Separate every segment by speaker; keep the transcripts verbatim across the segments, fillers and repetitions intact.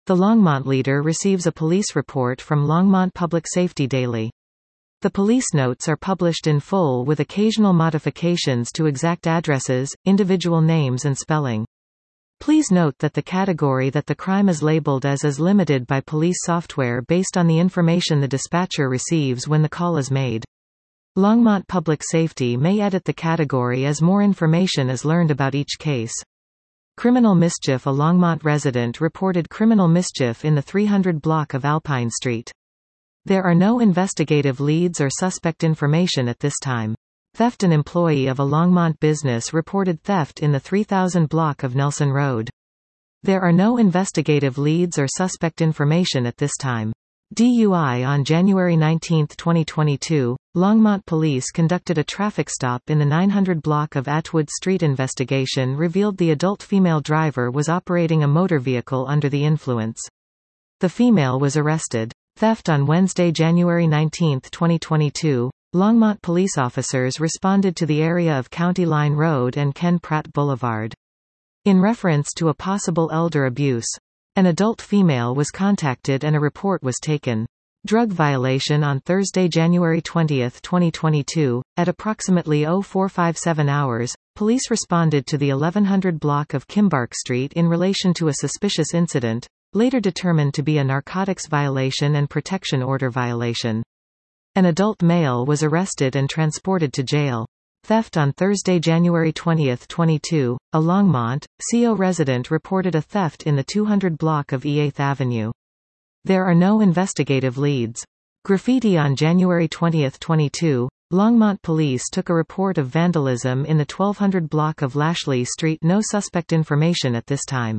Speaker 1: The Longmont Leader receives a police report from Longmont Public Safety Daily. The police notes are published in full with occasional modifications to exact addresses, individual names and spelling. Please note that the category that the crime is labeled as is limited by police software based on the information the dispatcher receives when the call is made. Longmont Public Safety may edit the category as more information is learned about each case. Criminal mischief. A Longmont resident reported criminal mischief in the three hundred block of Alpine Street. There are no investigative leads or suspect information at this time. Theft. An employee of a Longmont business reported theft in the three thousand block of Nelson Road. There are no investigative leads or suspect information at this time. D U I. On January nineteenth twenty twenty-two, Longmont Police conducted a traffic stop in the nine hundred block of Atwood Street. Investigation revealed the adult female driver was operating a motor vehicle under the influence. The female was arrested. Theft. On Wednesday, January nineteenth twenty twenty-two, Longmont police officers responded to the area of County Line Road and Ken Pratt Boulevard. In reference to a possible elder abuse, an adult female was contacted and a report was taken. Drug violation. On Thursday, January twentieth twenty twenty-two, at approximately oh four fifty-seven hours, police responded to the eleven hundred block of Kimbark Street in relation to a suspicious incident, later determined to be a narcotics violation and protection order violation. An adult male was arrested and transported to jail. Theft. On Thursday, January twentieth twenty-two, a Longmont, C O resident reported a theft in the two hundred block of E eighth Avenue. There are no investigative leads. Graffiti. On January twentieth twenty-two, Longmont police took a report of vandalism in the twelve hundred block of Lashley Street. No suspect information at this time.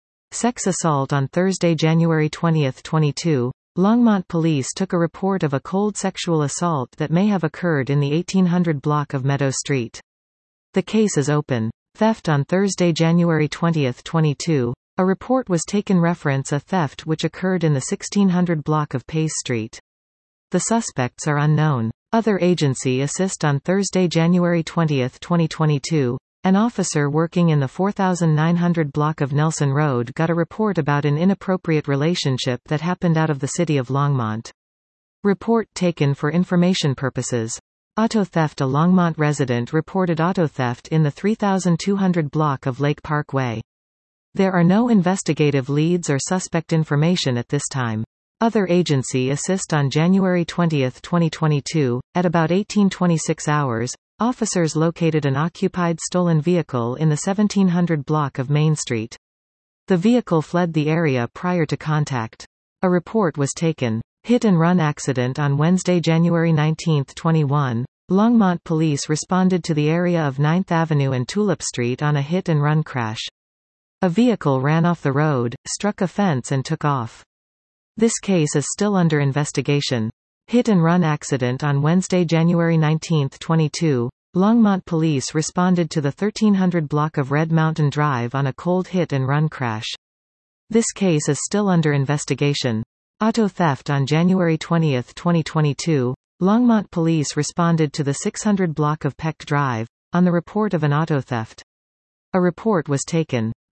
Speaker 1: Sex assault. On Thursday, January twentieth twenty-two, Longmont police took a report of a cold sexual assault that may have occurred in the eighteen hundred block of Meadow Street. The case is open. Theft. On Thursday, January twentieth twenty-two, a report was taken reference a theft which occurred in the sixteen hundred block of Pace Street. The suspects are unknown. Other agency assist. On Thursday, January twentieth twenty twenty-two, an officer working in the four thousand nine hundred block of Nelson Road got a report about an inappropriate relationship that happened out of the city of Longmont. Report taken for information purposes. Auto theft. A Longmont resident reported auto theft in the three thousand two hundred block of Lake Parkway. There are no investigative leads or suspect information at this time. Other agency assist. On January twentieth twenty twenty-two, at about eighteen twenty-six hours, officers located an occupied stolen vehicle in the seventeen hundred block of Main Street. The vehicle fled the area prior to contact. A report was taken. Hit-and-run accident. On Wednesday, January nineteenth twenty-one, Longmont police responded to the area of ninth Avenue and Tulip Street on a hit-and-run crash. A vehicle ran off the road, struck a fence and took off. This case is still under investigation. Hit-and-run accident. On Wednesday, January nineteenth twenty-two, Longmont police responded to the thirteen hundred block of Red Mountain Drive on a cold hit-and-run crash. This case is still under investigation. Auto theft. On January twentieth twenty twenty-two, Longmont police responded to the six hundred block of Peck Drive, on the report of an auto theft. A report was taken.